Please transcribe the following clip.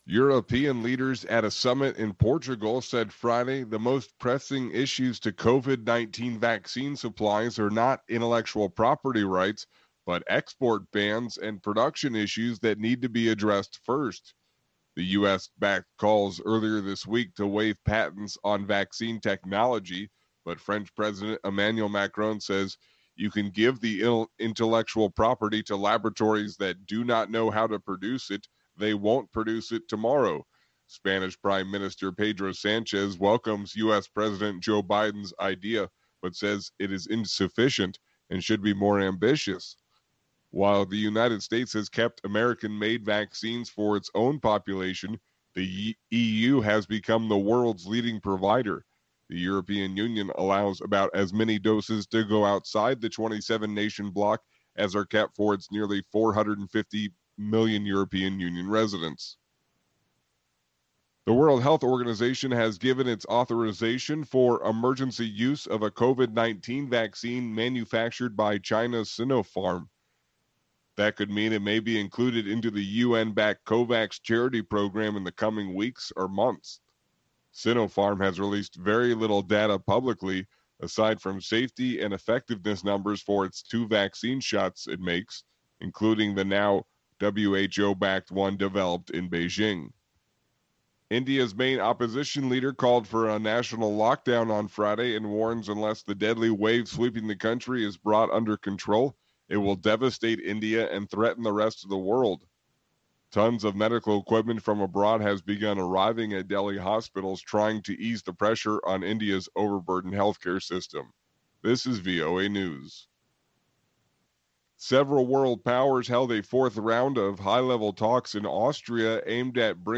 European leaders at a summit in Portugal said Friday the most pressing issues to COVID-19 vaccine supplies are not intellectual property rights, but export bans and production issues that need to be addressed first. The U.S. backed calls earlier this week to waive patents on vaccine technology, but French President Emmanuel Macron says you can give the intellectual property to laboratories that do not know how to produce it. They won't produce it tomorrow. Spanish Prime Minister Pedro Sanchez welcomes U.S. President Joe Biden's idea, but says it is insufficient and should be more ambitious. While the United States has kept American-made vaccines for its own population, the EU has become the world's leading provider. The European Union allows about as many doses to go outside the 27-nation bloc as are kept for its nearly 450 million European Union residents. The World Health Organization has given its authorization for emergency use of a COVID-19 vaccine manufactured by China's Sinopharm. That could mean it may be included into the UN-backed COVAX charity program in the coming weeks or months. Sinopharm has released very little data publicly, aside from safety and effectiveness numbers for its 2 vaccine shots it makes, including the now WHO-backed one developed in Beijing. India's main opposition leader called for a national lockdown on Friday and warns unless the deadly wave sweeping the country is brought under control, it will devastate India and threaten the rest of the world. Tons of medical equipment from abroad has begun arriving at Delhi hospitals, trying to ease the pressure on India's overburdened healthcare system. This is VOA News. Several world powers held a 4th round of high-level talks in Austria aimed at bringing